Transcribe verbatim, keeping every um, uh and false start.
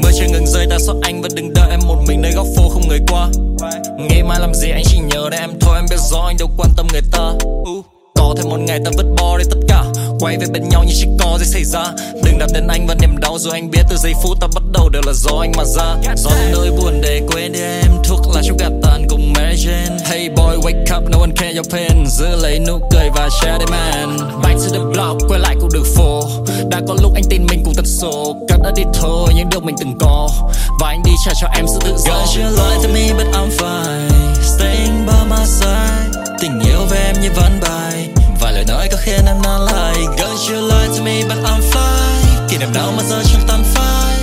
mưa chưa ngừng rơi ta xót anh và đừng đợi em một mình nơi góc phố không người qua. Ngày mai làm gì anh chỉ nhớ đến em thôi, em biết rõ anh đâu quan tâm người ta. Có thêm một ngày ta vứt bỏ đi tất cả, quay về bên nhau như chỉ có gì xảy ra. Đừng đặt tên anh và niềm đau rồi anh biết từ giây phút ta bắt đầu đều là do anh mà ra. Do nỗi buồn để quên đi em, thuốc lá trong gạt tàn cùng Mary Jane. Hey boy wake up, no one care your pain, giữ lấy nụ cười và share đi man. Back to the block, quay lại cùng đường phố. Đã có lúc anh tin mình cùng tần số, cắt đã đi thôi những điều mình từng có, và anh đi trả cho em sự tự do. Girl you lie to me but I'm fine, staying by my side. Tình yêu về em như ván bài, vài lời nói có khiến em non lại. Girl you lie to me but I'm fine, kỷ niệm nào mà giờ chẳng tan phai.